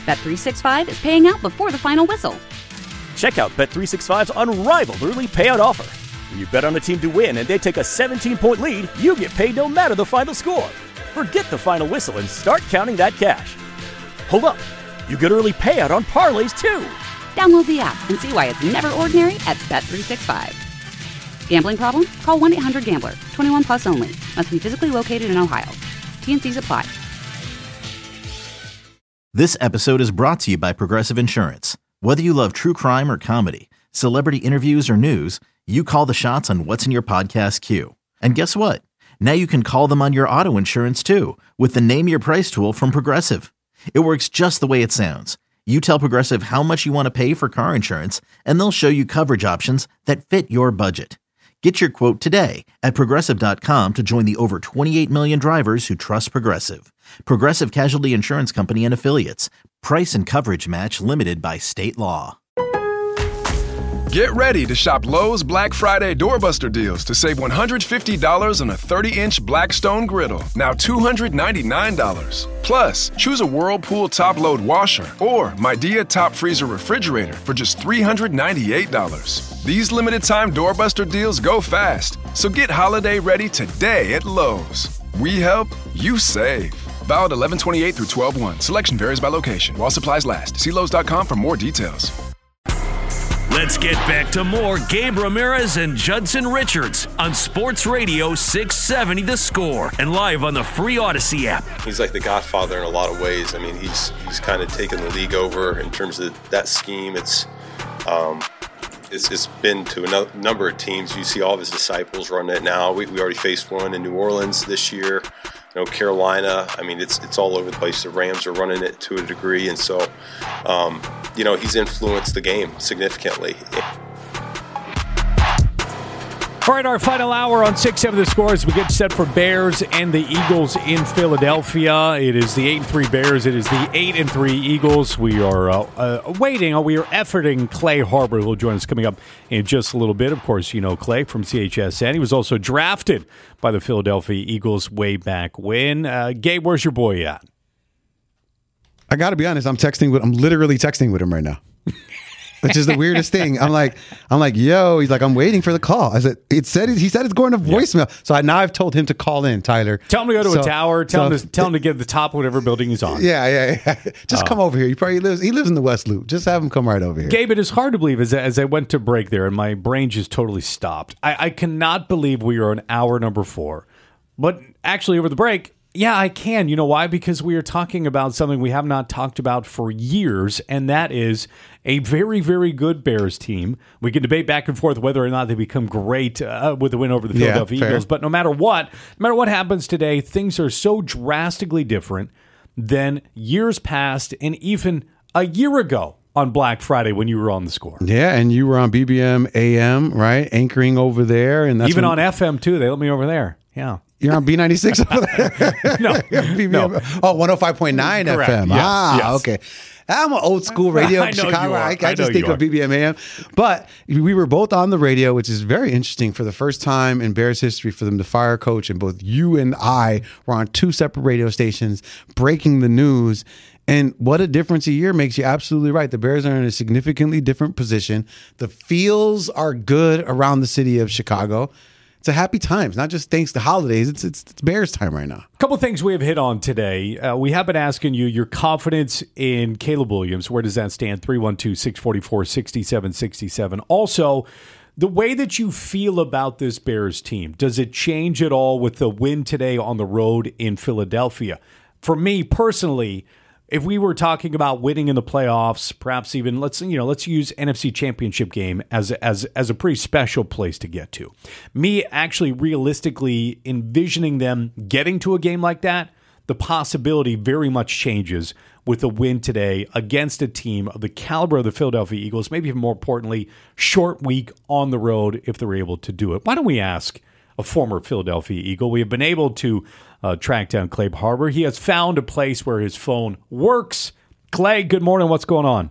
Bet365 is paying out before the final whistle. Check out Bet365's unrivaled early payout offer. When you bet on a team to win and they take a 17-point lead, you get paid no matter the final score. Forget the final whistle and start counting that cash. Hold up. You get early payout on parlays, too. Download the app and see why it's never ordinary at Bet365. Gambling problem? Call 1-800-GAMBLER. 21 plus only. Must be physically located in Ohio. T&Cs apply. This episode is brought to you by Progressive Insurance. Whether you love true crime or comedy, celebrity interviews or news, you call the shots on what's in your podcast queue. And guess what? Now you can call them on your auto insurance too with the Name Your Price tool from Progressive. It works just the way it sounds. You tell Progressive how much you want to pay for car insurance, and they'll show you coverage options that fit your budget. Get your quote today at Progressive.com to join the over 28 million drivers who trust Progressive. Progressive Casualty Insurance Company and Affiliates. Price and coverage match limited by state law. Get ready to shop Lowe's Black Friday Doorbuster deals to save $150 on a 30-inch Blackstone griddle, now $299. Plus, choose a Whirlpool top-load washer or Midea top freezer refrigerator for just $398. These limited-time Doorbuster deals go fast, so get holiday ready today at Lowe's. We help, you save. Valid 11/28 through 12/1. Selection varies by location. While supplies last. See Lowe's.com for more details. Let's get back to more Gabe Ramirez and Judson Richards on Sports Radio 670 The Score and live on the free Odyssey app. He's like the godfather in a lot of ways. I mean, he's kind of taken the league over in terms of that scheme. It's been to a number of teams. You see all of his disciples run it now. We already faced one in New Orleans this year. You know, Carolina. I mean, it's all over the place. The Rams are running it to a degree, and so he's influenced the game significantly. All right, our final hour on 6-7 The Score as we get set for Bears and the Eagles in Philadelphia. It is the 8-3 Bears. It is the 8-3 Eagles. We are waiting. We are efforting Clay Harbor, who will join us coming up in just a little bit. Of course, you know Clay from CHSN. He was also drafted by the Philadelphia Eagles way back when. Gabe, where's your boy at? I got to be honest. I'm literally texting with him right now. Which is the weirdest thing. I'm like, yo. He's like, I'm waiting for the call. I said, he said it's going to voicemail. So I've told him to call in, Tyler. Tell him to go to a tower. Tell him to get to the top of whatever building he's on. Yeah. Just come over here. He lives in the West Loop. Just have him come right over here. Gabe, it is hard to believe as I went to break there and my brain just totally stopped. I cannot believe we are on hour number 4. But actually over the break, yeah, I can. You know why? Because we are talking about something we have not talked about for years, and that is a very, very good Bears team. We can debate back and forth whether or not they become great with the win over the Philadelphia Eagles. But no matter what happens today, things are so drastically different than years past and even a year ago on Black Friday when you were on The Score. Yeah, and you were on BBM AM, right? Anchoring over there. And that's even on FM, too. They let me over there. Yeah. You're on B96 over there? No. No. Oh, 105.9 FM. Yes. Okay. I'm an old school radio in Chicago. I just think of BBM AM. But we were both on the radio, which is very interesting for the first time in Bears history for them to fire a coach. And both you and I were on 2 separate radio stations breaking the news. And what a difference a year makes. You're absolutely right. The Bears are in a significantly different position. The feels are good around the city of Chicago. It's a happy times, not just thanks to holidays. It's Bears time right now. A couple of things we have hit on today. We have been asking you your confidence in Caleb Williams. Where does that stand? 312-644-6767. Also, the way that you feel about this Bears team, does it change at all with the win today on the road in Philadelphia? For me personally, if we were talking about winning in the playoffs, perhaps even let's use NFC Championship game as a pretty special place to get to. Me actually realistically envisioning them getting to a game like that, the possibility very much changes with a win today against a team of the caliber of the Philadelphia Eagles, maybe even more importantly, short week on the road if they're able to do it. Why don't we ask a former Philadelphia Eagle? We have been able to track down Clay Harbor. He has found a place where his phone works. Clay, good morning. What's going on?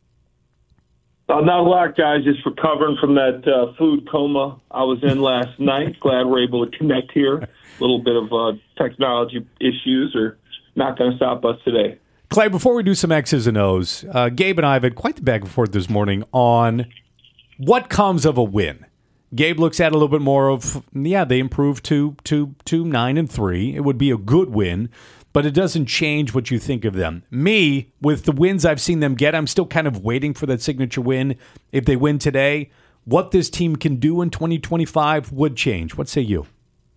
Not a lot, guys. Just recovering from that food coma I was in last night. Glad we're able to connect here. A little bit of technology issues are not going to stop us today. Clay, before we do some X's and O's, Gabe and I have had quite the back and forth this morning on what comes of a win. Gabe looks at a little bit more of, they improved to 9-3. It would be a good win, but it doesn't change what you think of them. Me, with the wins I've seen them get, I'm still kind of waiting for that signature win. If they win today, what this team can do in 2025 would change. What say you?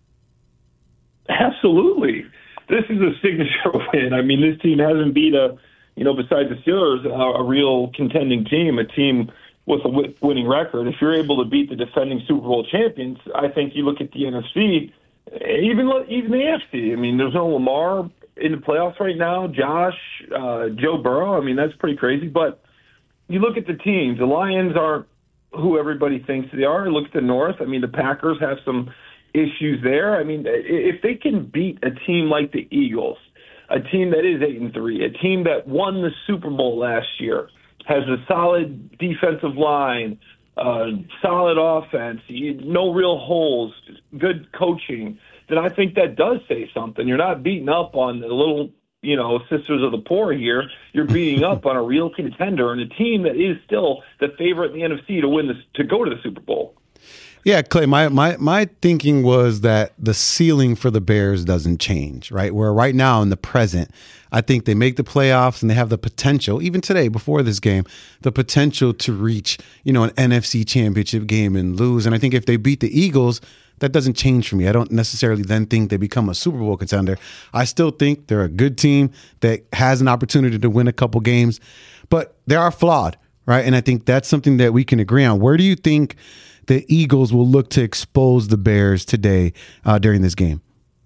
Absolutely. This is a signature win. I mean, this team hasn't beat besides the Steelers, a real contending team, a team with a winning record. If you're able to beat the defending Super Bowl champions, I think you look at the NFC, even the AFC. I mean, there's no Lamar in the playoffs right now. Josh, Joe Burrow. I mean, that's pretty crazy. But you look at the teams. The Lions aren't who everybody thinks they are. Look at the North. I mean, the Packers have some issues there. I mean, if they can beat a team like the Eagles, a team that is 8-3, a team that won the Super Bowl last year, has a solid defensive line, solid offense, no real holes, good coaching, then I think that does say something. You're not beating up on the little, sisters of the poor here. You're beating up on a real contender and a team that is still the favorite in the NFC to go to the Super Bowl. Yeah, Clay, my thinking was that the ceiling for the Bears doesn't change, right? Where right now in the present, I think they make the playoffs and they have the potential, even today before this game, the potential to reach, an NFC championship game and lose. And I think if they beat the Eagles, that doesn't change for me. I don't necessarily then think they become a Super Bowl contender. I still think they're a good team that has an opportunity to win a couple games, but they are flawed, right? And I think that's something that we can agree on. Where do you think the Eagles will look to expose the Bears today during this game?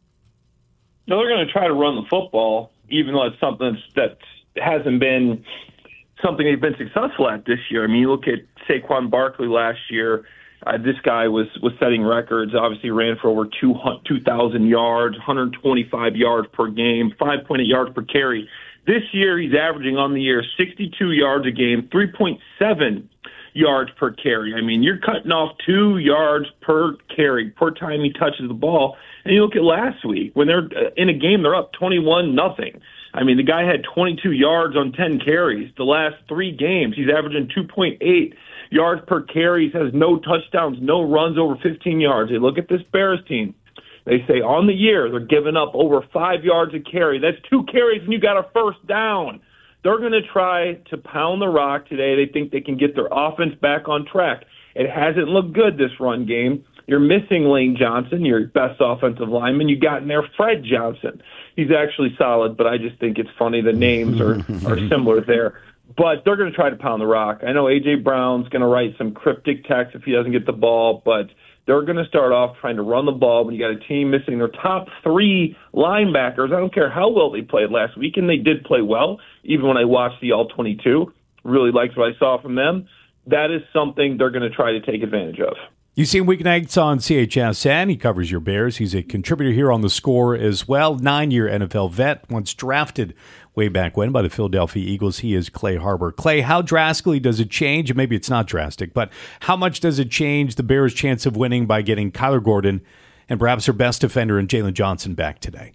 No, they're going to try to run the football, even though it's something that hasn't been something they've been successful at this year. I mean, you look at Saquon Barkley last year. This guy was setting records, obviously ran for over 2,000 yards, 125 yards per game, 5.8 yards per carry. This year, he's averaging on the year 62 yards a game, 3.7 yards per carry. I mean, you're cutting off 2 yards per carry per time he touches the ball. And you look at last week when they're in a game, they're up 21-0. I mean, the guy had 22 yards on 10 carries. The last 3 games, he's averaging 2.8 yards per carry. He has no touchdowns, no runs over 15 yards. They look at this Bears team. They say on the year they're giving up over 5 yards a carry. That's 2 carries and you got a first down. They're going to try to pound the rock today. They think they can get their offense back on track. It hasn't looked good this run game. You're missing Lane Johnson, your best offensive lineman. You got in there Fred Johnson. He's actually solid, but I just think it's funny the names are similar there. But they're going to try to pound the rock. I know A.J. Brown's going to write some cryptic text if he doesn't get the ball, but they're going to start off trying to run the ball when you got a team missing their top 3 linebackers. I don't care how well they played last week, and they did play well, even when I watched the All-22. Really liked what I saw from them. That is something they're going to try to take advantage of. You see him weeknights on CHSN. He covers your Bears. He's a contributor here on The Score as well. 9-year NFL vet, once drafted way back when by the Philadelphia Eagles. He is Clay Harbor. Clay, how drastically does it change? Maybe it's not drastic, but how much does it change the Bears' chance of winning by getting Kyler Gordon and perhaps their best defender in Jalen Johnson back today?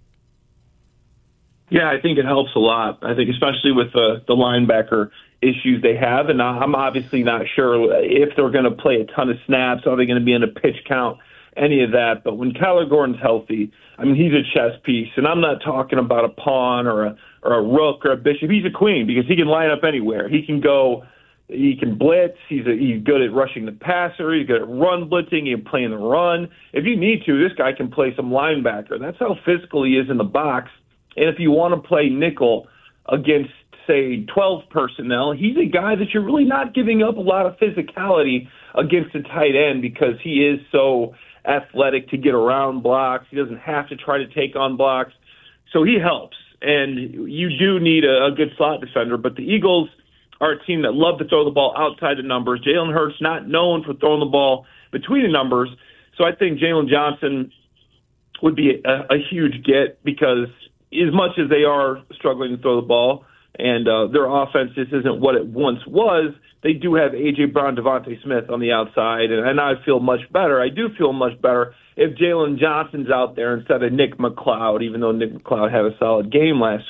Yeah, I think it helps a lot. I think especially with the linebacker issues they have, and I'm obviously not sure if they're going to play a ton of snaps, are they going to be in a pitch count, any of that. But when Kyler Gordon's healthy, I mean, he's a chess piece, and I'm not talking about a pawn or a rook or a bishop. He's a queen because he can line up anywhere. He can go, he can blitz. He's good at rushing the passer. He's good at run blitzing. He can play in the run. If you need to, this guy can play some linebacker. That's how physical he is in the box. And if you want to play nickel against, say, 12 personnel, he's a guy that you're really not giving up a lot of physicality against a tight end because he is so athletic to get around blocks. He doesn't have to try to take on blocks. So he helps. And you do need a good slot defender. But the Eagles are a team that love to throw the ball outside the numbers. Jalen Hurts not known for throwing the ball between the numbers. So I think Jalen Johnson would be a huge get because as much as they are struggling to throw the ball and their offense just isn't what it once was, they do have A.J. Brown, Devontae Smith on the outside, and I feel much better. I do feel much better if Jalen Johnson's out there instead of Nick McCloud, even though Nick McCloud had a solid game last week.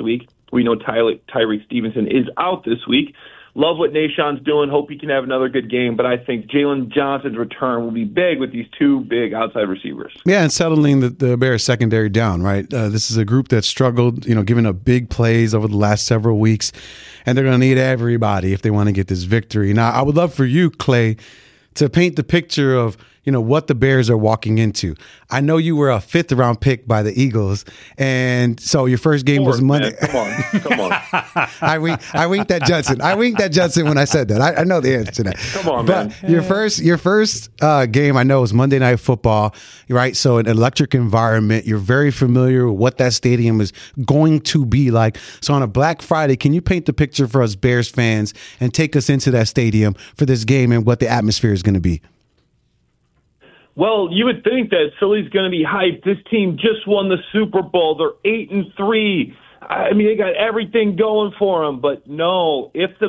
We know Tyreek Stevenson is out this week. Love what Nashawn's doing. Hope he can have another good game. But I think Jalen Johnson's return will be big with these two big outside receivers. Yeah, and settling the Bears secondary down, right? This is a group that struggled, giving up big plays over the last several weeks. And they're going to need everybody if they want to get this victory. Now, I would love for you, Clay, to paint the picture of, what the Bears are walking into. I know you were a 5th-round pick by the Eagles, and so your first game was Monday. Man, come on. I winked at Judson. I winked at Judson when I said that. I know the answer to that. Come on, but man. Your first game, I know, was Monday Night Football, right? So an electric environment. You're very familiar with what that stadium is going to be like. So on a Black Friday, can you paint the picture for us Bears fans and take us into that stadium for this game and what the atmosphere is going to be? Well, you would think that Philly's going to be hyped. This team just won the Super Bowl. They're 8-3. I mean, they got everything going for them. But no, if the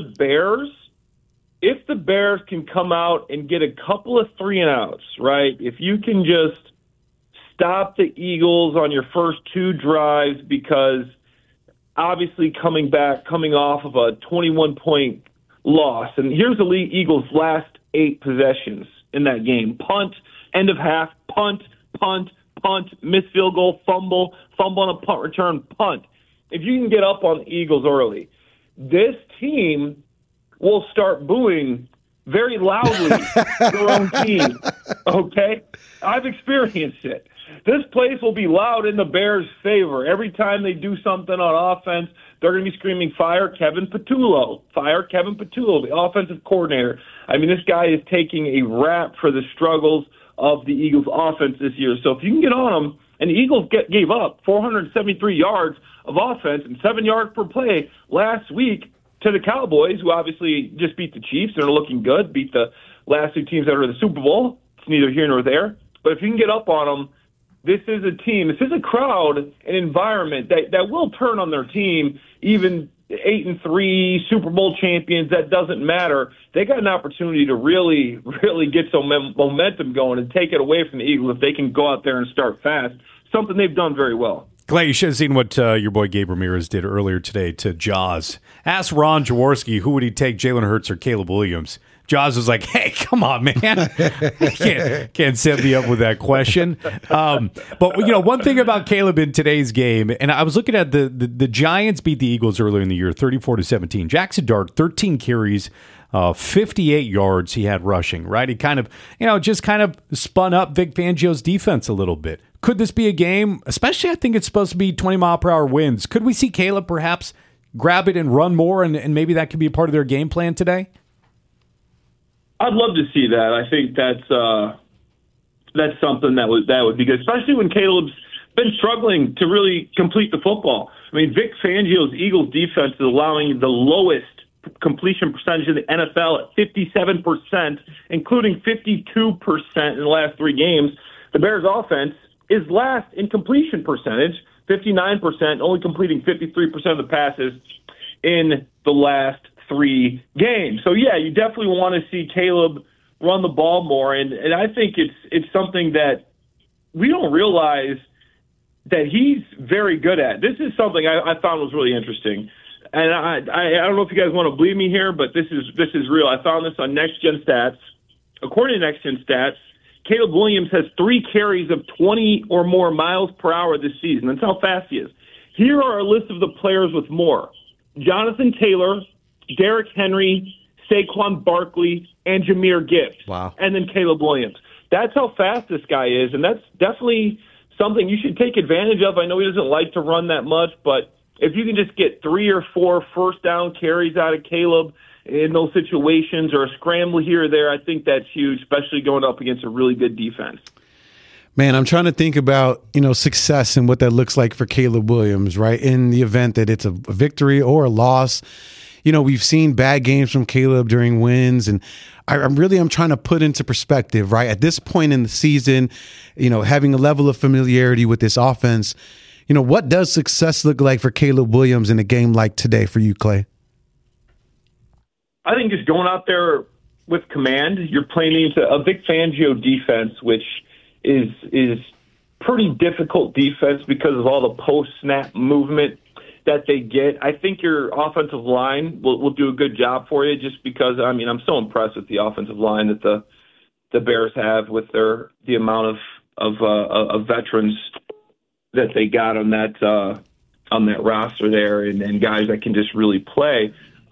Bears can come out and get a couple of 3-and-outs, right? If you can just stop the Eagles on your first 2 drives, because obviously coming off of a 21-point loss, and here's the Eagles' last 8 possessions in that game: punt, end of half, punt, missed field goal, fumble on a punt return, punt. If you can get up on the Eagles early, this team will start booing very loudly their own team, okay? I've experienced it. This place will be loud in the Bears' favor. Every time they do something on offense, they're going to be screaming, fire Kevin Patullo, the offensive coordinator. I mean, this guy is taking a rap for the struggles of the Eagles' offense this year. So if you can get on them, and the Eagles gave up 473 yards of offense and 7 yards per play last week to the Cowboys, who obviously just beat the Chiefs and are looking good, beat the last 2 teams that are in the Super Bowl. It's neither here nor there. But if you can get up on them, this is a team, this is a crowd, an environment that will turn on their team, even 8-3 Super Bowl champions. That doesn't matter. They got an opportunity to really, really get some momentum going and take it away from the Eagles if they can go out there and start fast, something they've done very well. Clay, you should have seen what your boy Gabe Ramirez did earlier today to Jaws. Ask Ron Jaworski who would he take, Jalen Hurts or Caleb Williams. Jaws was like, hey, come on, man. Can't set me up with that question. But, one thing about Caleb in today's game, and I was looking at the Giants beat the Eagles earlier in the year, 34-17. Jackson Dart, 13 carries, 58 yards he had rushing, right? He kind of, just kind of spun up Vic Fangio's defense a little bit. Could this be a game, especially I think it's supposed to be 20-mile-per-hour winds, could we see Caleb perhaps grab it and run more, and maybe that could be a part of their game plan today? I'd love to see that. I think that's something that would be good, especially when Caleb's been struggling to really complete the football. I mean, Vic Fangio's Eagles defense is allowing the lowest completion percentage in the NFL at 57%, including 52% in the last 3 games. The Bears' offense is last in completion percentage, 59%, only completing 53% of the passes in the last 3 games. So, yeah, you definitely want to see Caleb run the ball more, and I think it's something that we don't realize that he's very good at. This is something I found was really interesting. And I don't know if you guys want to believe me here, but this is real. I found this on Next Gen Stats. According to Next Gen Stats, Caleb Williams has 3 carries of 20 or more miles per hour this season. That's how fast he is. Here are a list of the players with more: Jonathan Taylor, Derrick Henry, Saquon Barkley, and Jahmyr Gibbs. Wow. And then Caleb Williams. That's how fast this guy is, and that's definitely something you should take advantage of. I know he doesn't like to run that much, but if you can just get 3 or 4 first down carries out of Caleb in those situations, or a scramble here or there, I think that's huge, especially going up against a really good defense. Man, I'm trying to think about, success and what that looks like for Caleb Williams, right? In the event that it's a victory or a loss. We've seen bad games from Caleb during wins, and I'm trying to put into perspective, right? At this point in the season, having a level of familiarity with this offense, what does success look like for Caleb Williams in a game like today for you, Clay? I think just going out there with command, you're playing into a Vic Fangio defense, which is pretty difficult defense because of all the post-snap movement that they get. I think your offensive line will do a good job for you just because, I mean, I'm so impressed with the offensive line that the Bears have with the amount of veterans that they got on that roster there and guys that can just really play.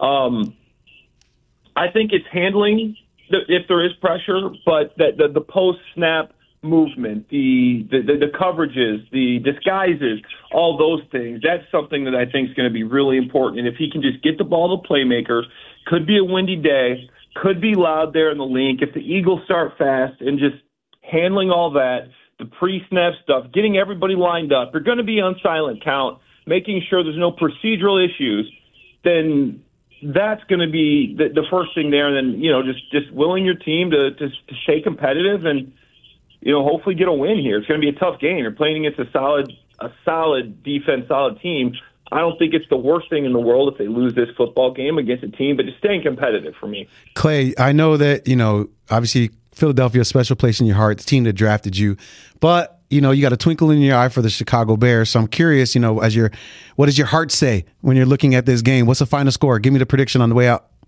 I think it's handling if there is pressure, but the post-snap movement, the coverages, the disguises, all those things, that's something that I think is going to be really important. And if he can just get the ball to playmakers, could be a windy day, could be loud there in the link. If the Eagles start fast and just handling all that, the pre-snap stuff, getting everybody lined up, you're going to be on silent count, making sure there's no procedural issues, then that's going to be the first thing there. And then, just willing your team to stay competitive and, hopefully get a win here. It's going to be a tough game. You're playing against a solid defense, solid team. I don't think it's the worst thing in the world if they lose this football game against a team, but just staying competitive for me. Clay, I know that, obviously Philadelphia, a special place in your heart, the team that drafted you, but, you got a twinkle in your eye for the Chicago Bears. So I'm curious, what does your heart say when you're looking at this game? What's the final score? Give me the prediction on the way out.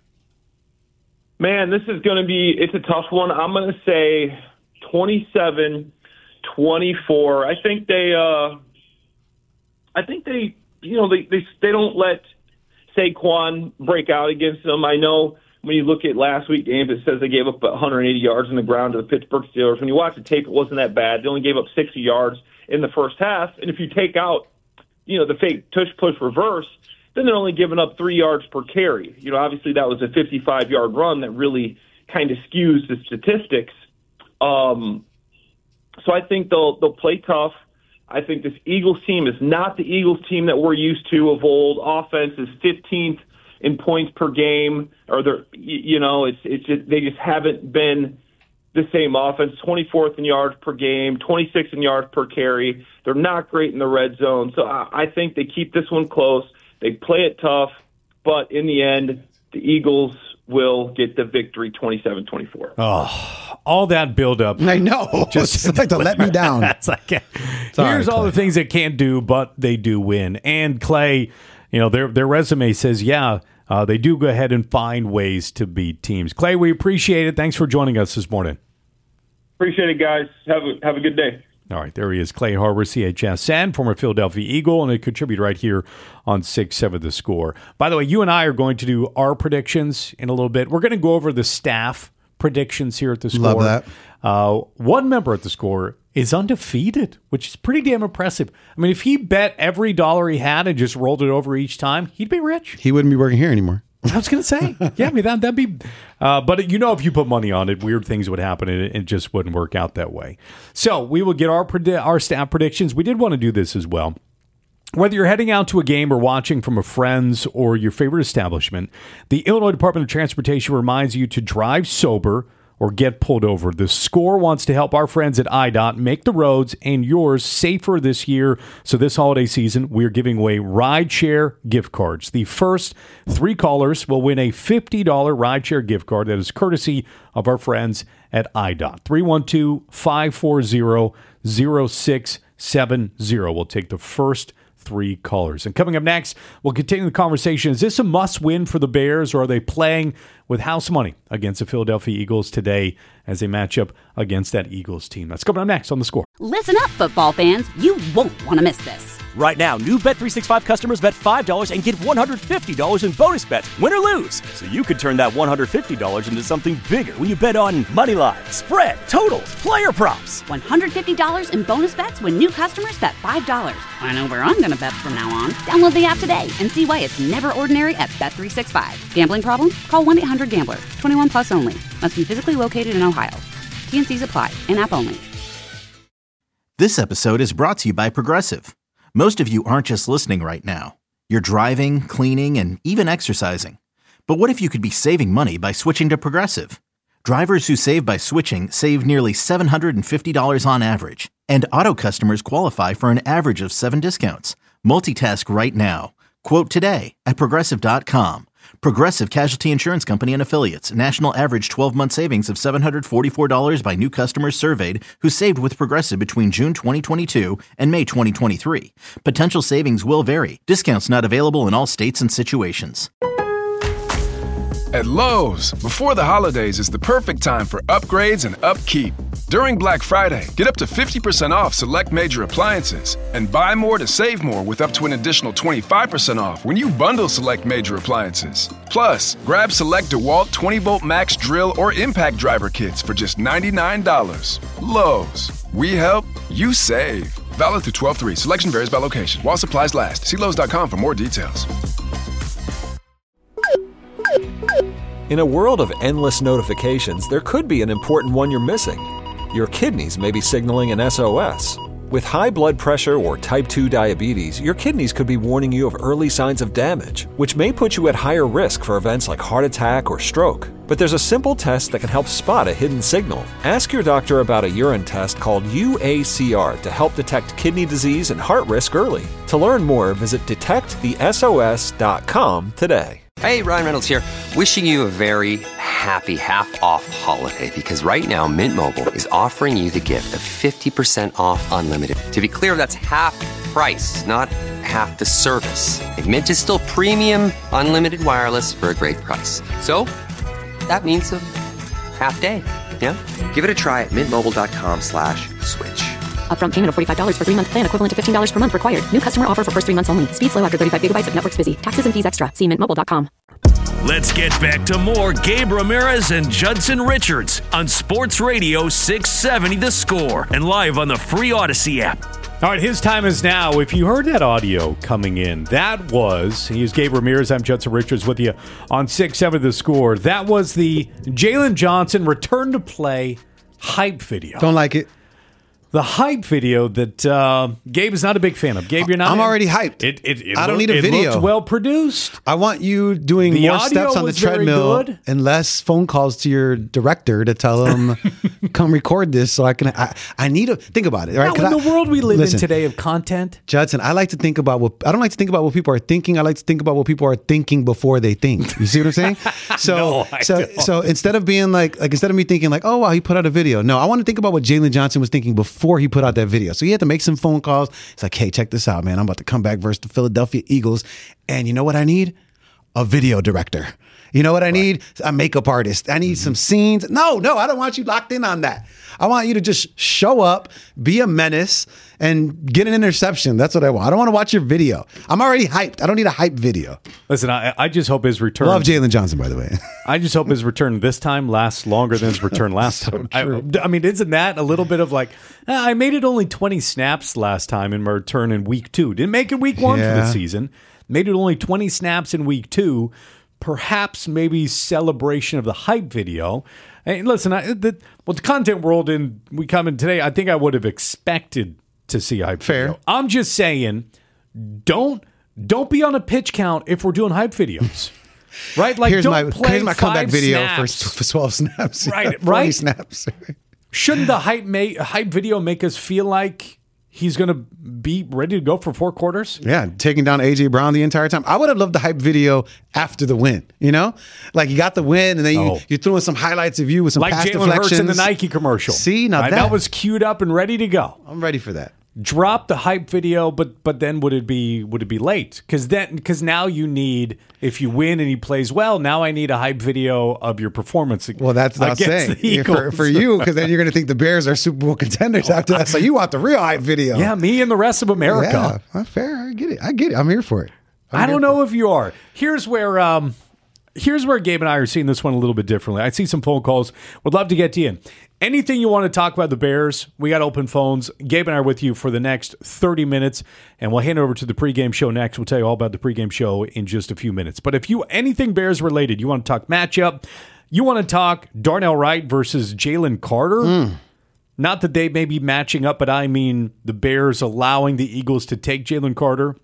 Man, this is going to be, it's a tough one. I'm going to say 27-24. I think they don't let Saquon break out against them. I know when you look at last week's game, it says they gave up 180 yards on the ground to the Pittsburgh Steelers. When you watch the tape, it wasn't that bad. They only gave up 60 yards in the first half. And if you take out, the fake tush-push reverse, then they're only giving up 3 yards per carry. Obviously that was a 55-yard run that really kind of skews the statistics. So I think they'll play tough. I think this Eagles team is not the Eagles team that we're used to of old. Offense is 15th in points per game, or it's just, they just haven't been the same offense. 24th in yards per game, 26th in yards per carry. They're not great in the red zone. So I think they keep this one close. They play it tough, but in the end, the Eagles will get the victory 27-24. Oh, all that buildup. I know. Just it's like to let me down. That's like, here's all the things they can't do, but they do win. And Clay, their resume says, they do go ahead and find ways to beat teams. Clay, we appreciate it. Thanks for joining us this morning. Appreciate it, guys. Have a good day. All right, there he is, Clay Harbor, CHSN, former Philadelphia Eagle, and a contributor right here on 6-7 The Score. By the way, you and I are going to do our predictions in a little bit. We're going to go over the staff predictions here at The Score. Love that. One member at The Score is undefeated, which is pretty damn impressive. I mean, if he bet every dollar he had and just rolled it over each time, he'd be rich. He wouldn't be working here anymore. I was going to say, yeah, I mean, that'd be, but if you put money on it, weird things would happen and it just wouldn't work out that way. So we will get our staff predictions. We did want to do this as well. Whether you're heading out to a game or watching from a friend's or your favorite establishment, the Illinois Department of Transportation reminds you to drive sober or get pulled over. The Score wants to help our friends at IDOT make the roads and yours safer this year. So this holiday season, we're giving away rideshare gift cards. The first 3 callers will win a $50 rideshare gift card that is courtesy of our friends at IDOT. 312-540-0670. We'll take the first 3 callers. And coming up next, we'll continue the conversation. Is this a must-win for the Bears, or are they playing with house money against the Philadelphia Eagles today as they match up against that Eagles team? That's coming up next on The Score. Listen up, football fans. You won't want to miss this. Right now, new Bet365 customers bet $5 and get $150 in bonus bets, win or lose. So you could turn that $150 into something bigger when you bet on money line, spread, totals, player props. $150 in bonus bets when new customers bet $5. I know where I'm going to bet from now on. Download the app today and see why it's never ordinary at Bet365. Gambling problem? Call 1-800-GAMBLER. 21 plus only. Must be physically located in Ohio. T&Cs apply. In-app only. This episode is brought to you by Progressive. Most of you aren't just listening right now. You're driving, cleaning, and even exercising. But what if you could be saving money by switching to Progressive? Drivers who save by switching save nearly $750 on average. And auto customers qualify for an average of 7 discounts. Multitask right now. Quote today at Progressive.com. Progressive Casualty Insurance Company and Affiliates. National average 12-month savings of $744 by new customers surveyed who saved with Progressive between June 2022 and May 2023. Potential savings will vary. Discounts not available in all states and situations. At Lowe's, before the holidays is the perfect time for upgrades and upkeep. During Black Friday, get up to 50% off select major appliances and buy more to save more with up to an additional 25% off when you bundle select major appliances. Plus, grab select DeWalt 20-volt max drill or impact driver kits for just $99. Lowe's, we help, you save. Valid through 12/3. Selection varies by location. While supplies last. See Lowe's.com for more details. In a world of endless notifications, there could be an important one you're missing. Your kidneys may be signaling an SOS. With high blood pressure or type 2 diabetes, your kidneys could be warning you of early signs of damage, which may put you at higher risk for events like heart attack or stroke. But there's a simple test that can help spot a hidden signal. Ask your doctor about a urine test called UACR to help detect kidney disease and heart risk early. To learn more, visit detectthesos.com today. Hey, Ryan Reynolds here, wishing you a very happy half-off holiday, because right now Mint Mobile is offering you the gift of 50% off unlimited. To be clear, that's half price, not half the service. And Mint is still premium unlimited wireless for a great price. So that means a half day, yeah? Give it a try at mintmobile.com/switch. Upfront payment of $45 for 3-month plan, equivalent to $15 per month required. New customer offer for first 3 months only. Speed slow after 35 gigabytes if network's busy. Taxes and fees extra. See mintmobile.com. Let's get back to more Gabe Ramirez and Judson Richards on Sports Radio 670 The Score and live on the free Odyssey app. All right, his time is now. If you heard that audio coming in, he is Gabe Ramirez. I'm Judson Richards with you on 670 The Score. That was the Jalen Johnson return to play hype video. Don't like it. The hype video that Gabe is not a big fan of. Gabe, you're not. I'm already hyped. I don't need a video. It looked well produced. I want you doing more steps on the treadmill and less phone calls to your director to tell him, come record this so I can. I need to think about it. Right? Now, in the world we live in today of content, Judson, I like to think about I don't like to think about what people are thinking. I like to think about what people are thinking before they think. You see what I'm saying? So, so instead of being like instead of me thinking like, oh wow, he put out a video. No, I want to think about what Jalen Johnson was thinking before he put out that video. So he had to make some phone calls. It's like, hey, check this out, man. I'm about to come back versus the Philadelphia Eagles. And you know what I need? A video director. You know what I need? A makeup artist. I need some scenes. No, I don't want you locked in on that. I want you to just show up, be a menace, and get an interception. That's what I want. I don't want to watch your video. I'm already hyped. I don't need a hype video. Listen, I just hope his return. Love Jalen Johnson, by the way. I just hope his return this time lasts longer than his return last time. I mean, isn't that a little bit of like, I made it only 20 snaps last time in my return in week 2. Didn't make it week 1 for the season. Made it only 20 snaps in week 2. Perhaps maybe celebration of the hype video. And listen, the content world we come in today, I think I would have expected to see hype video. I'm just saying, don't be on a pitch count if we're doing hype videos. Right? Like, here's my comeback video snaps. for 12 snaps. Right. 40 snaps. Shouldn't the hype video make us feel like he's going to be ready to go for 4 quarters? Yeah, taking down A.J. Brown the entire time. I would have loved the hype video after the win, you know? Like, you got the win, and then you threw in some highlights of you with some pass deflections. Like Jalen Hurts in the Nike commercial. See, now that was queued up and ready to go. I'm ready for that. Drop the hype video, but then would it be late? Because now you need, if you win and he plays well, now I need a hype video of your performance. Well, that's not saying for you, because then you're going to think the Bears are Super Bowl contenders after that. So you want the real hype video? Yeah, me and the rest of America. Yeah, fair. I get it. I'm here for it. I don't know if you are. Here's where Gabe and I are seeing this one a little bit differently. I see some phone calls. Would love to get to you in. Anything you want to talk about the Bears, we got open phones. Gabe and I are with you for the next 30 minutes, and we'll hand over to the pregame show next. We'll tell you all about the pregame show in just a few minutes. But if anything Bears related, you want to talk matchup, you want to talk Darnell Wright versus Jalen Carter, not that they may be matching up, but I mean the Bears allowing the Eagles to take Jalen Carter.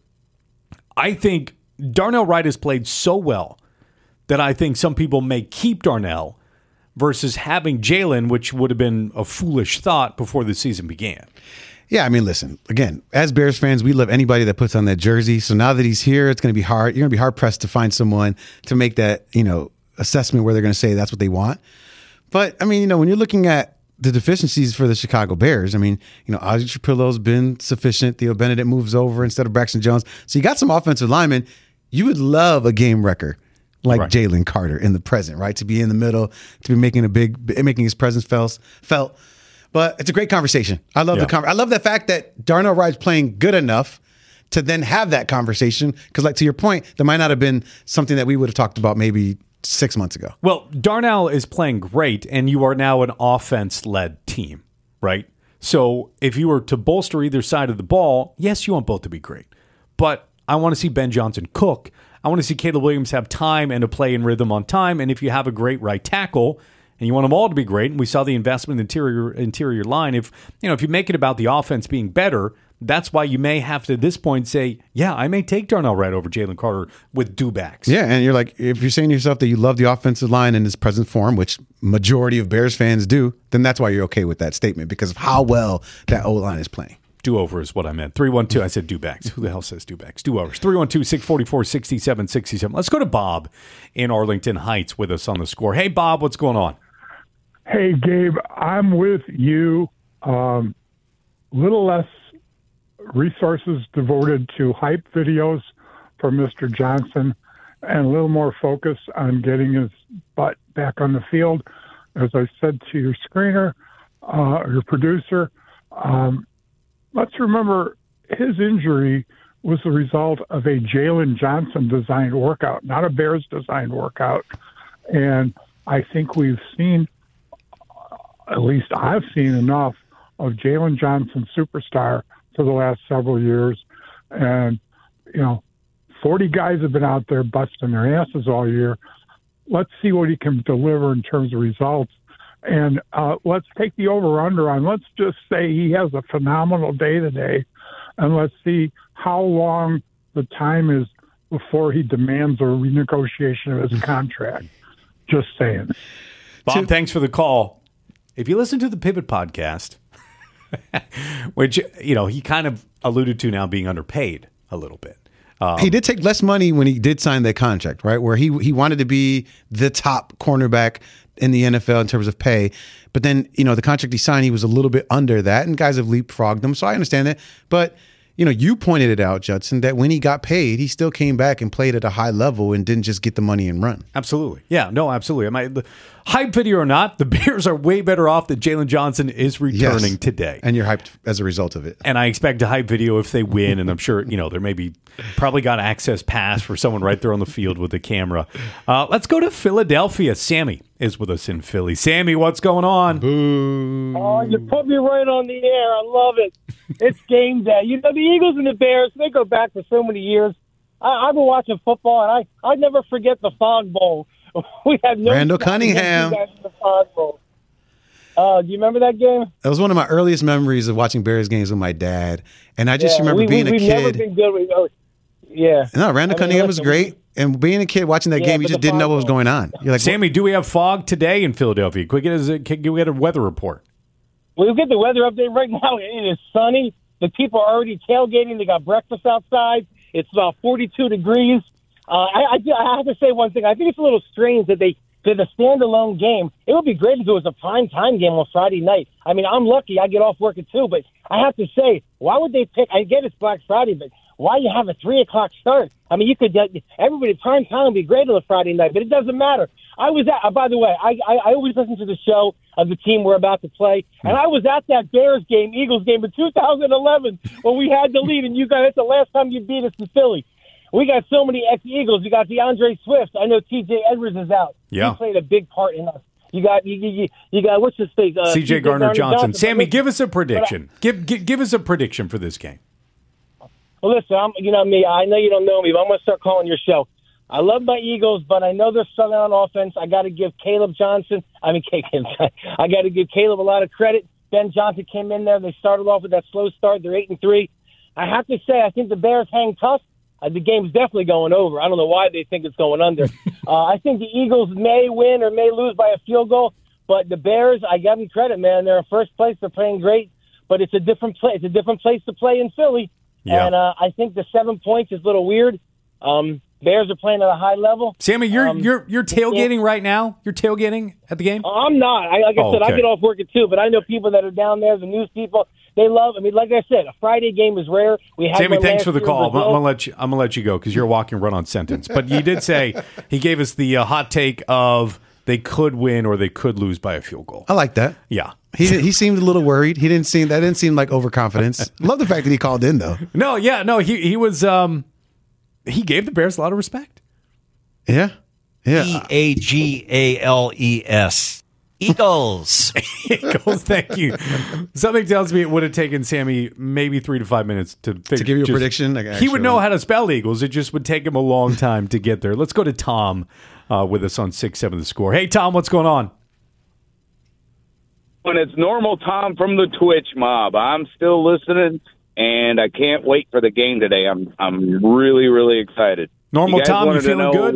I think Darnell Wright has played so well that I think some people may keep Darnell versus having Jalen, which would have been a foolish thought before the season began. Yeah, I mean, listen, again, as Bears fans, we love anybody that puts on that jersey. So now that he's here, it's going to be hard. You're going to be hard pressed to find someone to make that, assessment where they're going to say that's what they want. But I mean, when you're looking at the deficiencies for the Chicago Bears, I mean, Ozzie Trapillo's been sufficient. Theo Benedict moves over instead of Braxton Jones. So you got some offensive linemen. You would love a game wrecker like Jalen Carter in the present, right? To be in the middle, to be making his presence felt. But it's a great conversation. I love I love the fact that Darnell Wright's playing good enough to then have that conversation. Because, like, to your point, that might not have been something that we would have talked about maybe 6 months ago. Well, Darnell is playing great, and you are now an offense-led team, right? So if you were to bolster either side of the ball, yes, you want both to be great. But I want to see Ben Johnson cook. I want to see Caleb Williams have time and to play in rhythm on time. And if you have a great right tackle and you want them all to be great, and we saw the investment in the interior line, if you make it about the offense being better, that's why you may have to, at this point, say, yeah, I may take Darnell Wright over Jalen Carter with dewbacks. Yeah, and you're like, if you're saying to yourself that you love the offensive line in its present form, which majority of Bears fans do, then that's why you're okay with that statement, because of how well that O-line is playing. Do-over is what I meant. 312, I said dewbacks. Who the hell says dewbacks? Do-overs. 312-644-6767. Let's go to Bob in Arlington Heights with us on the score. Hey, Bob, what's going on? Hey, Gabe, I'm with you. Little less resources devoted to hype videos for Mr. Johnson and a little more focus on getting his butt back on the field. As I said to your screener, your producer, let's remember his injury was the result of a Jalen Johnson designed workout, not a Bears designed workout. And I think we've seen, at least I've seen enough of Jalen Johnson superstar for the last several years. And, 40 guys have been out there busting their asses all year. Let's see what he can deliver in terms of results. And let's take the over-under on, let's just say he has a phenomenal day today, and let's see how long the time is before he demands a renegotiation of his contract. Just saying. Bob, thanks for the call. If you listen to the Pivot podcast, which, he kind of alluded to now being underpaid a little bit. He did take less money when he did sign that contract, right? Where he wanted to be the top cornerback in the NFL in terms of pay. But then, the contract he signed, he was a little bit under that, and guys have leapfrogged him. So I understand that. But, you pointed it out, Judson, that when he got paid, he still came back and played at a high level and didn't just get the money and run. Absolutely. Yeah, no, absolutely. The hype video or not, the Bears are way better off that Jalen Johnson is returning today. And you're hyped as a result of it. And I expect a hype video if they win, and I'm sure, there may be probably got access pass for someone right there on the field with the camera. Let's go to Philadelphia. Sammy is with us in Philly. Sammy, what's going on? Boo. Oh, you put me right on the air. I love it. It's game day. The Eagles and the Bears, they go back for so many years. I've been watching football, and I never forget the Fog Bowl. We had no Randall Cunningham. The Fog Bowl. Do you remember that game? That was one of my earliest memories of watching Bears games with my dad. And I just remember being a kid. Never been good. Yeah. No, Randall Cunningham was great. And being a kid watching that game, you just didn't know what was going on. You're like, Sammy, do we have fog today in Philadelphia? Can we get a weather report? We'll get the weather update right now. It is sunny. The people are already tailgating. They got breakfast outside. It's about 42 degrees. I have to say one thing. I think it's a little strange that they did a standalone game. It would be great if it was a prime time game on Friday night. I mean, I'm lucky I get off work at 2, but I have to say, why would they pick? I get it's Black Friday, but why you have a 3 o'clock start? I mean, you could everybody prime time would be great on a Friday night, but it doesn't matter. I was at. By the way, I always listen to the show of the team we're about to play, and I was at that Bears game, Eagles game in 2011 when we had the lead, and you guys, that's the last time you beat us in Philly. We got so many ex-Eagles. You got DeAndre Swift. I know T.J. Edwards is out. Yeah, he played a big part in us. You got what's his face? C.J. Gardner-Johnson. Sammy, give us a prediction. Give us a prediction for this game. Well, listen, me. I know you don't know me, but I'm going to start calling your show. I love my Eagles, but I know they're struggling on offense. I got to give I got to give Caleb a lot of credit. Ben Johnson came in there. They started off with that slow start. They're 8-3. I have to say, I think the Bears hang tough. The game's definitely going over. I don't know why they think it's going under. I think the Eagles may win or may lose by a field goal, but the Bears, I give them credit, man. They're in first place. They're playing great. but it's a different play. It's a different place to play in Philly. Yeah. And I think the 7 points is a little weird. Bears are playing at a high level. Sammy, you're tailgating right now? You're tailgating at the game? I'm not. Like I said, I get off work at 2, but I know people that are down there, the news people. They love. I mean, like I said, a Friday game is rare. We had Sammy, thanks for the call. I'm gonna let you go because you're a walking run-on sentence. But you did say he gave us the hot take of they could win or they could lose by a field goal. I like that. Yeah, he seemed a little worried. That didn't seem like overconfidence. Love the fact that he called in though. He was. He gave the Bears a lot of respect. Yeah. EAGALES. Eagles. Eagles, thank you. Something tells me it would have taken Sammy maybe 3 to 5 minutes to give you a prediction. He would know how to spell Eagles. It just would take him a long time to get there. Let's go to Tom with us on 6-7 The Score. Hey, Tom, what's going on? When it's normal Tom from the Twitch mob, I'm still listening, and I can't wait for the game today. I'm really, really excited. Normal Tom, you feeling good?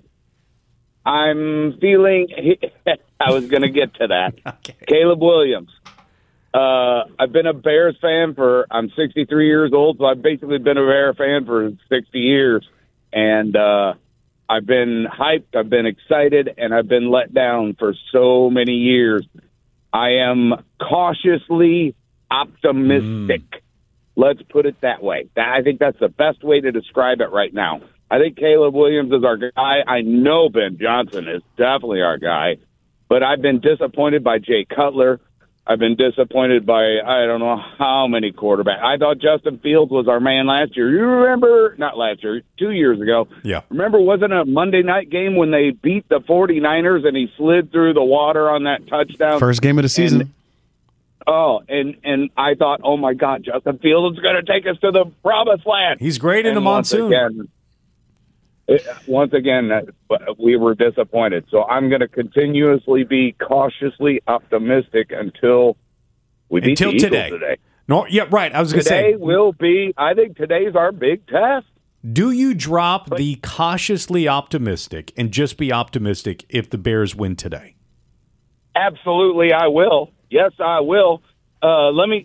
I'm feeling. I was going to get to that. Okay. Caleb Williams. I've been a Bears fan I'm 63 years old, so I've basically been a Bears fan for 60 years. And I've been hyped, I've been excited, and I've been let down for so many years. I am cautiously optimistic. Let's put it that way. I think that's the best way to describe it right now. I think Caleb Williams is our guy. I know Ben Johnson is definitely our guy. But I've been disappointed by Jay Cutler. I've been disappointed by I don't know how many quarterbacks. I thought Justin Fields was our man last year. You remember? Not last year, 2 years ago. Yeah. Remember, wasn't it a Monday night game when they beat the 49ers and he slid through the water on that touchdown? First game of the season. And I thought, oh, my God, Justin Fields is going to take us to the promised land. He's great in the monsoon. Once again, we were disappointed. So I'm going to continuously be cautiously optimistic until we beat the Eagles today. No, yeah, right. I was going to say. Today will be, I think today's our big test. Do you drop the cautiously optimistic and just be optimistic if the Bears win today? Absolutely, I will. Yes, I will. Haven't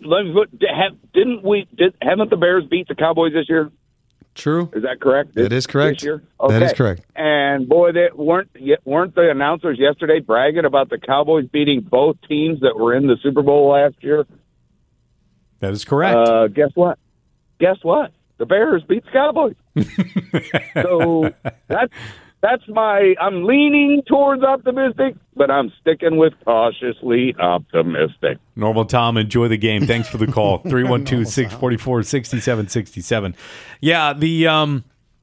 the Bears beat the Cowboys this year? True. Is that correct? That is correct. This year? Okay. That is correct. And boy, they weren't the announcers yesterday bragging about the Cowboys beating both teams that were in the Super Bowl last year? That is correct. Guess what? The Bears beat the Cowboys. So that's I'm leaning towards optimistic, but I'm sticking with cautiously optimistic. Normal Tom, enjoy the game. Thanks for the call. 312-644-6767. Yeah, the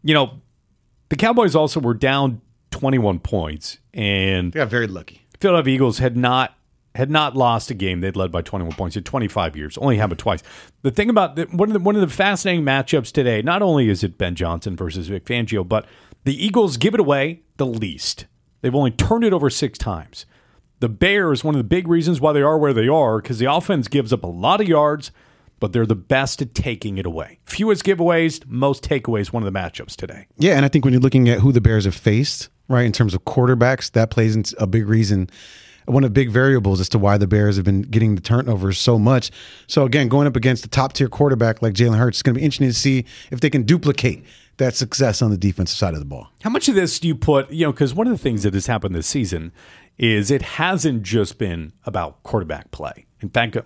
Cowboys also were down 21 points, and they got very lucky. Philadelphia Eagles had not lost a game they'd led by 21 points in 25 years. Only happened twice. The thing about one of the fascinating matchups today, not only is it Ben Johnson versus Vic Fangio, but the Eagles give it away the least. They've only turned it over 6 times. The Bears, one of the big reasons why they are where they are, because the offense gives up a lot of yards, but they're the best at taking it away. Fewest giveaways, most takeaways, one of the matchups today. Yeah, and I think when you're looking at who the Bears have faced, right, in terms of quarterbacks, that plays into a big reason, one of the big variables as to why the Bears have been getting the turnovers so much. So, again, going up against a top-tier quarterback like Jalen Hurts, it's going to be interesting to see if they can duplicate that success on the defensive side of the ball. How much of this do you put, because one of the things that has happened this season is it hasn't just been about quarterback play. In fact,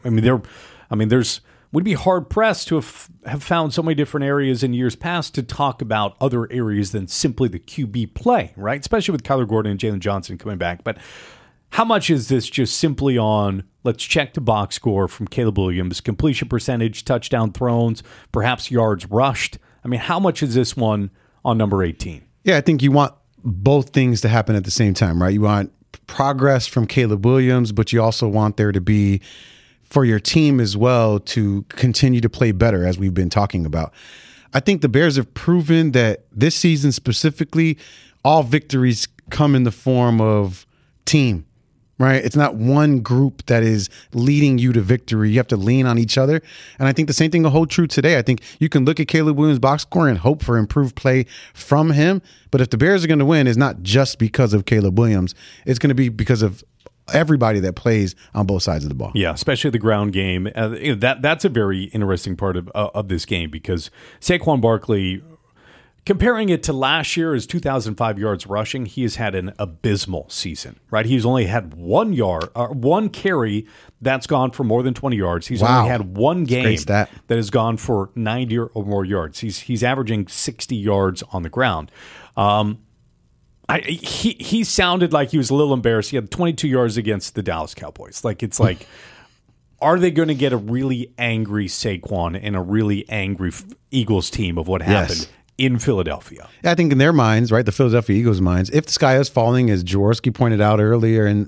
we'd be hard-pressed to have found so many different areas in years past to talk about other areas than simply the QB play, right? Especially with Kyler Gordon and Jalen Johnson coming back. But how much is this just simply on, let's check the box score from Caleb Williams, completion percentage, touchdown throws, perhaps yards rushed? I mean, how much is this one on number 18? Yeah, I think you want both things to happen at the same time, right? You want progress from Caleb Williams, but you also want there to be, for your team as well, to continue to play better, as we've been talking about. I think the Bears have proven that this season specifically, all victories come in the form of team. Right? It's not one group that is leading you to victory. You have to lean on each other. And I think the same thing will hold true today. I think you can look at Caleb Williams' box score and hope for improved play from him. But if the Bears are going to win, it's not just because of Caleb Williams. It's going to be because of everybody that plays on both sides of the ball. Yeah, especially the ground game. That's a very interesting part of this game because Saquon Barkley, comparing it to last year, his 2,005 yards rushing, he has had an abysmal season, right? He's only had one carry that's gone for more than 20 yards. He's only had one game that has gone for 90 or more yards. He's averaging 60 yards on the ground. He sounded like he was a little embarrassed. He had 22 yards against the Dallas Cowboys. Are they going to get a really angry Saquon and a really angry Eagles team of what happened in Philadelphia? I think in their minds, right, the Philadelphia Eagles' minds, if the sky is falling, as Jaworski pointed out earlier, and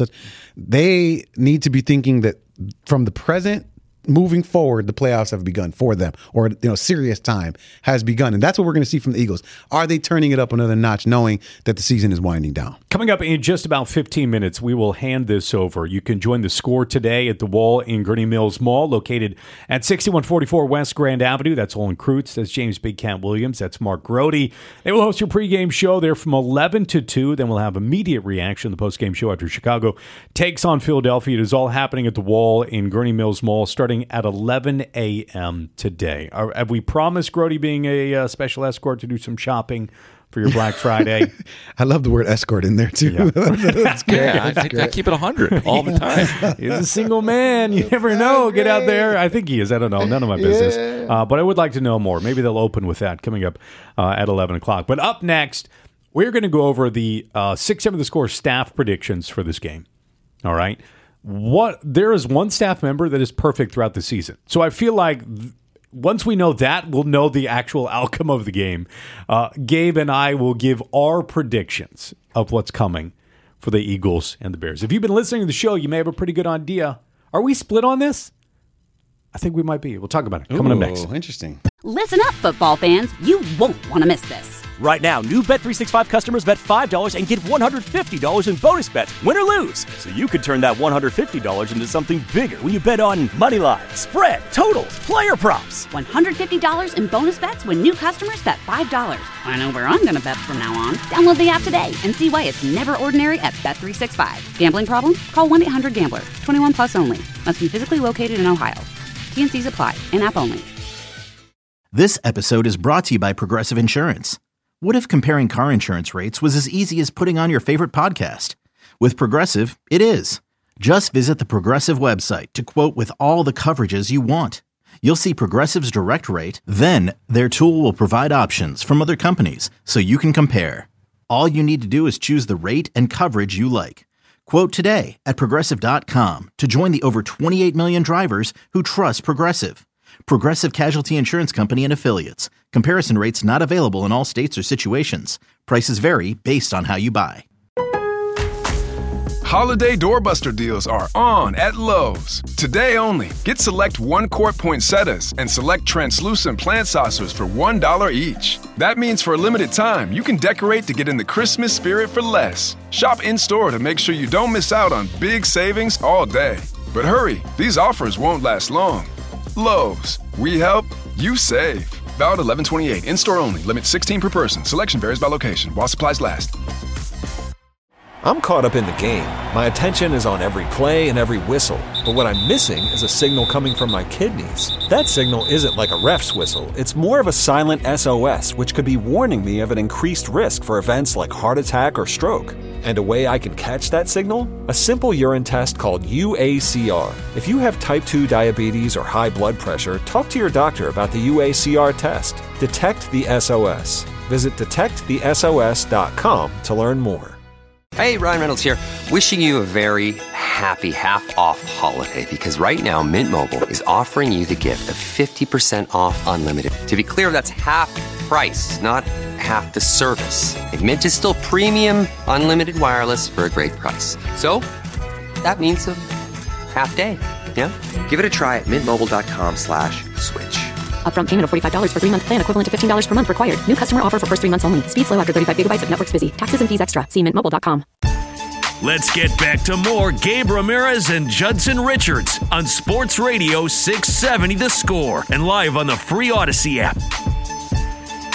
they need to be thinking that from the present moving forward, the playoffs have begun for them, or serious time has begun, and that's what we're going to see from the Eagles. Are they turning it up another notch, knowing that the season is winding down? Coming up in just about 15 minutes, we will hand this over. You can join the score today at the Wall in Gurnee Mills Mall, located at 6144 West Grand Avenue. That's Olin Kreutz. That's James Big Cat Williams. That's Mark Grody. They will host your pregame show there from 11 to 2. Then we'll have immediate reaction, the postgame show after Chicago takes on Philadelphia. It is all happening at the Wall in Gurnee Mills Mall, starting at 11 a.m. today. Have we promised Grody being a special escort to do some shopping for your Black Friday? I love the word escort in there, too. Yeah. That's great. I keep it 100 all the time. He's a single man. You never know. Get out there. I think he is. I don't know. None of my business. But I would like to know more. Maybe they'll open with that coming up at 11 o'clock. But up next, we're going to go over the 6-7 of the score staff predictions for this game. All right? There is one staff member that is perfect throughout the season. So I feel like once we know that, we'll know the actual outcome of the game. Gabe and I will give our predictions of what's coming for the Eagles and the Bears. If you've been listening to the show, you may have a pretty good idea. Are we split on this? I think we might be. We'll talk about it coming up next. Interesting. Listen up, football fans. You won't want to miss this. Right now, new Bet365 customers bet $5 and get $150 in bonus bets, win or lose. So you could turn that $150 into something bigger when you bet on money line, spread, totals, player props. $150 in bonus bets when new customers bet $5. I know where I'm going to bet from now on. Download the app today and see why it's never ordinary at Bet365. Gambling problem? Call 1-800-GAMBLER. 21 plus only. Must be physically located in Ohio. T&Cs apply. In-app only. This episode is brought to you by Progressive Insurance. What if comparing car insurance rates was as easy as putting on your favorite podcast? With Progressive, it is. Just visit the Progressive website to quote with all the coverages you want. You'll see Progressive's direct rate, then their tool will provide options from other companies so you can compare. All you need to do is choose the rate and coverage you like. Quote today at Progressive.com to join the over 28 million drivers who trust Progressive. Progressive Casualty Insurance Company and Affiliates. Comparison rates not available in all states or situations. Prices vary based on how you buy. Holiday doorbuster deals are on at Lowe's. Today only, get select 1-quart poinsettias and select translucent plant saucers for $1 each. That means for a limited time, you can decorate to get in the Christmas spirit for less. Shop in-store to make sure you don't miss out on big savings all day. But hurry, these offers won't last long. Lowe's, we help, you save. Valid 11/28, in-store only, limit 16 per person. Selection varies by location, while supplies last. I'm caught up in the game. My attention is on every play and every whistle. But what I'm missing is a signal coming from my kidneys. That signal isn't like a ref's whistle. It's more of a silent SOS, which could be warning me of an increased risk for events like heart attack or stroke. And a way I can catch that signal? A simple urine test called UACR. If you have type 2 diabetes or high blood pressure, talk to your doctor about the UACR test. Detect the SOS. Visit detectthesos.com to learn more. Hey, Ryan Reynolds here, wishing you a very happy half-off holiday, because right now Mint Mobile is offering you the gift of 50% off unlimited. To be clear, that's half price, not half the service. And Mint is still premium unlimited wireless for a great price. So that means a half day, yeah? Give it a try at mintmobile.com/switch. Upfront payment of $45 for 3-month plan, equivalent to $15 per month required. New customer offer for first 3 months only. Speed slow after 35 gigabytes if network's busy. Taxes and fees extra. See mintmobile.com. Let's get back to more Gabe Ramirez and Judson Richards on Sports Radio 670 The Score and live on the free Odyssey app.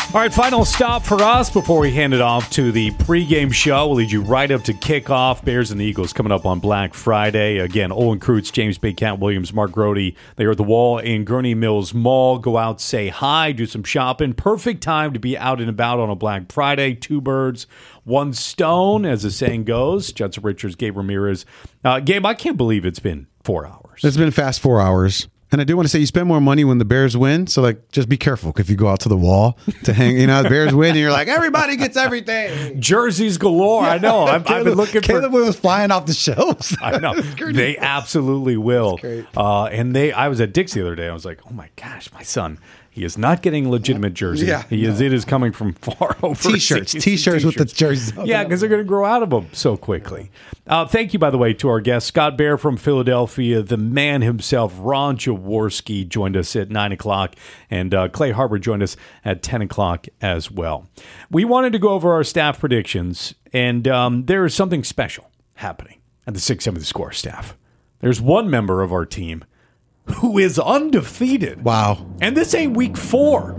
All right, final stop for us before we hand it off to the pregame show. We'll lead you right up to kickoff. Bears and the Eagles coming up on Black Friday. Again, Olin Kreutz, James Big Cat Williams, Mark Grody. They are at the Wall in Gurney Mills Mall. Go out, say hi, do some shopping. Perfect time to be out and about on a Black Friday. 2 birds, 1 stone, as the saying goes. Judson Richards, Gabe Ramirez. Gabe, I can't believe it's been 4 hours. It's been fast 4 hours. And I do want to say you spend more money when the Bears win. So, like, just be careful if you go out to the wall to hang. The Bears win and you're like, everybody gets everything. Jerseys galore. I know. I've been looking Caleb was flying off the shelves. I know. They absolutely will. I was at Dick's the other day. I was like, oh, my gosh, my son. He is not getting a legitimate jersey. Yeah, It is coming from far overseas. T-shirts with the jerseys. Yeah, because they're going to grow out of them so quickly. Thank you, by the way, to our guest, Scott Bair from Philadelphia. The man himself, Ron Jaworski, joined us at 9 o'clock, and Clay Harbor joined us at 10 o'clock as well. We wanted to go over our staff predictions, and there is something special happening at the 670 The Score staff. There's one member of our team who is undefeated. Wow. And this ain't week 4.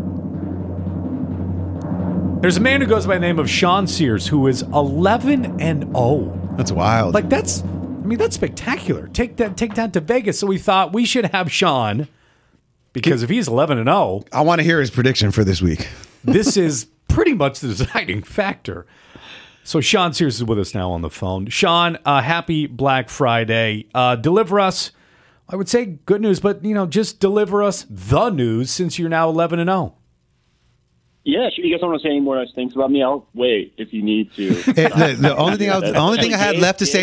There's a man who goes by the name of Sean Sears who is 11-0. That's wild. Like, that's spectacular. Take that to Vegas. So we thought we should have Sean, because if he's 11-0, I want to hear his prediction for this week. This is pretty much the deciding factor. So Sean Sears is with us now on the phone. Sean, happy Black Friday. Deliver us, I would say good news, but, just deliver us the news since you're now 11-0. Yeah, sure. You guys don't want to say any more nice things about me? I'll wait if you need to. The only thing I had left to say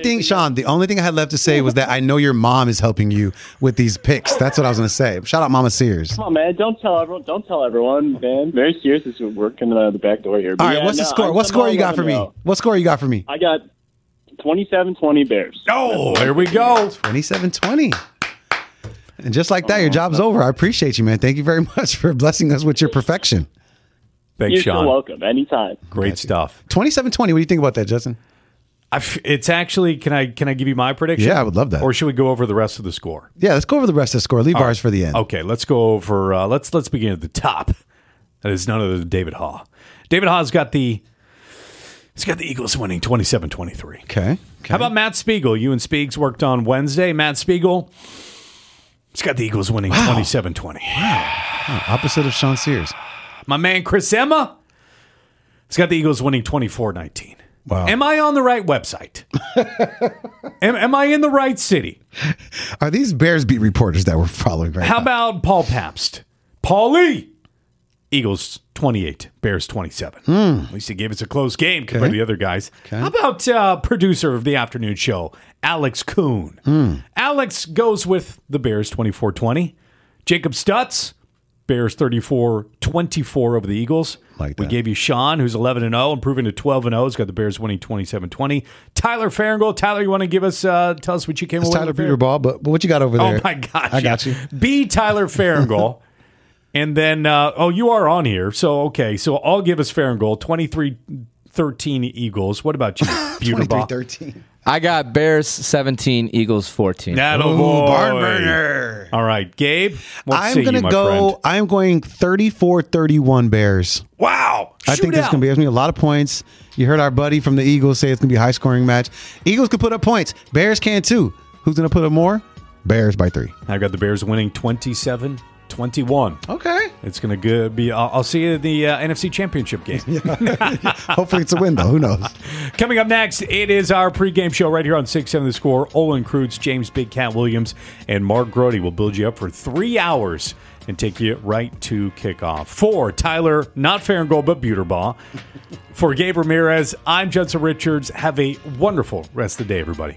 was that I know your mom is helping you with these picks. That's what I was going to say. Shout out Mama Sears. Come on, man. Don't tell everyone, man. Very serious. This is working the back door here. But all right, what's the score? What score you got for me? What score you got for me? I got 27-20 Bears. Oh, there we go. 27-20. And just like that, your job's over. I appreciate you, man. Thank you very much for blessing us with your perfection. Thanks, Sean. You're welcome. Anytime. Great stuff. 27-20. What do you think about that, Justin? It's actually, can I give you my prediction? Yeah, I would love that. Or should we go over the rest of the score? Yeah, let's go over the rest of the score. Leave ours for the end. Okay, let's go over, let's begin at the top. That is none other than David Haw. David Haw's got the Eagles winning 27-23. Okay. How about Matt Spiegel? You and Spiegs worked on Wednesday. Matt Spiegel, he's got the Eagles winning 27-20. Wow. Opposite of Sean Sears. My man Chris Emma, he's got the Eagles winning 24-19. Wow. Am I on the right website? am I in the right city? Are these Bears beat reporters that we're following right now? How about Paul Pabst? Paulie! Eagles 28, Bears 27. At least he gave us a close game compared to the other guys. Okay. How about producer of the afternoon show, Alex Kuhn? Alex goes with the Bears 24-20. Jacob Stutz, Bears 34-24 over the Eagles. Like that. We gave you Sean, who's 11-0, improving to 12-0. He's got the Bears winning 27-20. Tyler Farringold. Tyler, you want to give us, tell us what you came over with? Tyler Peterball, but what you got over there? Oh, my gosh. I got you. B. Tyler Farringold. And then, you are on here. So, okay. So I'll give us Farringold, 23-13 Eagles. What about you, Buterbaugh? 23-13. I got Bears 17, Eagles 14. Attaboy. Barn burner. All right, Gabe. I'm going to go. I'm going 34-31 Bears. Wow. I think there's going to be a lot of points. You heard our buddy from the Eagles say it's going to be a high scoring match. Eagles can put up points. Bears can too. Who's going to put up more? Bears by 3. I got the Bears winning 27-21. Okay. It's going to be, I'll see you at the NFC Championship game. Hopefully it's a win, though. Who knows? Coming up next, it is our pregame show right here on 670 The Score. Olin Kreutz, James Big Cat Williams, and Mark Grody will build you up for 3 hours and take you right to kickoff. For Tyler, not Farringold, but Buterbaugh. For Gabe Ramirez, I'm Judson Richards. Have a wonderful rest of the day, everybody.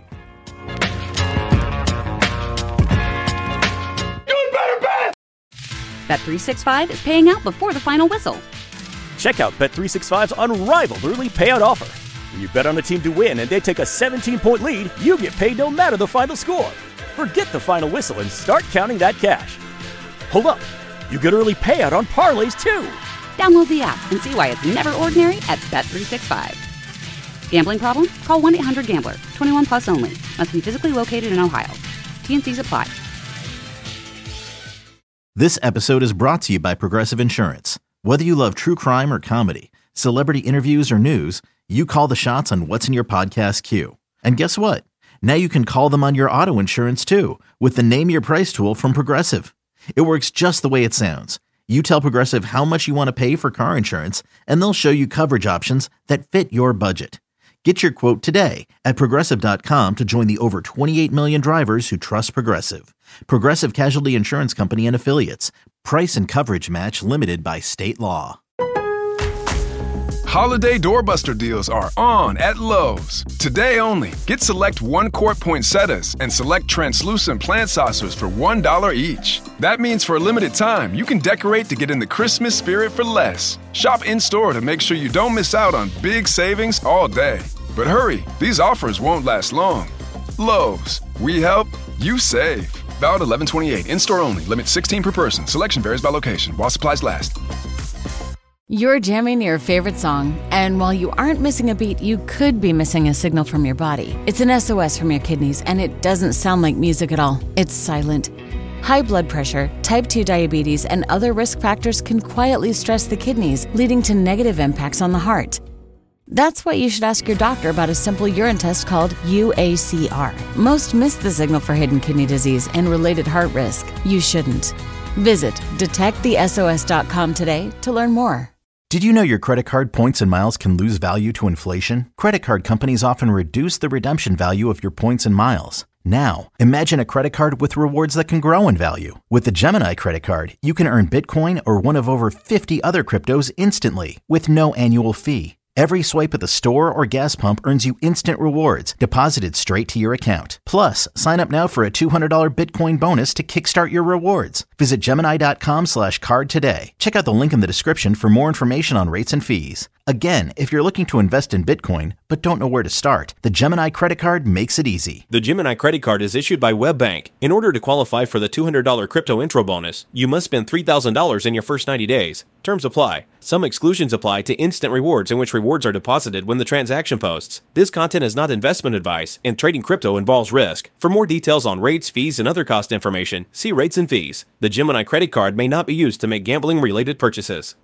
Bet365 is paying out before the final whistle. Check out Bet365's unrivaled early payout offer. When you bet on a team to win and they take a 17-point lead, you get paid no matter the final score. Forget the final whistle and start counting that cash. Hold up. You get early payout on parlays, too. Download the app and see why it's never ordinary at Bet365. Gambling problem? Call 1-800-GAMBLER. 21 plus only. Must be physically located in Ohio. T&Cs apply. This episode is brought to you by Progressive Insurance. Whether you love true crime or comedy, celebrity interviews or news, you call the shots on what's in your podcast queue. And guess what? Now you can call them on your auto insurance too with the Name Your Price tool from Progressive. It works just the way it sounds. You tell Progressive how much you want to pay for car insurance, and they'll show you coverage options that fit your budget. Get your quote today at Progressive.com to join the over 28 million drivers who trust Progressive. Progressive Casualty Insurance Company and Affiliates. Price and coverage match limited by state law. Holiday doorbuster deals are on at Lowe's. Today only, get select 1-quart poinsettias and select translucent plant saucers for $1 each. That means for a limited time, you can decorate to get in the Christmas spirit for less. Shop in-store to make sure you don't miss out on big savings all day. But hurry, these offers won't last long. Lowe's, we help, you save. Valid 11/28, in-store only, limit 16 per person. Selection varies by location, while supplies last. You're jamming your favorite song, and while you aren't missing a beat, you could be missing a signal from your body. It's an SOS from your kidneys, and it doesn't sound like music at all. It's silent. High blood pressure, type 2 diabetes, and other risk factors can quietly stress the kidneys, leading to negative impacts on the heart. That's why you should ask your doctor about a simple urine test called UACR. Most miss the signal for hidden kidney disease and related heart risk. You shouldn't. Visit detectthesos.com today to learn more. Did you know your credit card points and miles can lose value to inflation? Credit card companies often reduce the redemption value of your points and miles. Now, imagine a credit card with rewards that can grow in value. With the Gemini credit card, you can earn Bitcoin or one of over 50 other cryptos instantly with no annual fee. Every swipe at the store or gas pump earns you instant rewards deposited straight to your account. Plus, sign up now for a $200 Bitcoin bonus to kickstart your rewards. Visit Gemini.com/card today. Check out the link in the description for more information on rates and fees. Again, if you're looking to invest in Bitcoin but don't know where to start, the Gemini credit card makes it easy. The Gemini credit card is issued by WebBank. In order to qualify for the $200 crypto intro bonus, you must spend $3,000 in your first 90 days. Terms apply. Some exclusions apply to instant rewards, in which rewards are deposited when the transaction posts. This content is not investment advice, and trading crypto involves risk. For more details on rates, fees, and other cost information, see rates and fees. The Gemini credit card may not be used to make gambling-related purchases.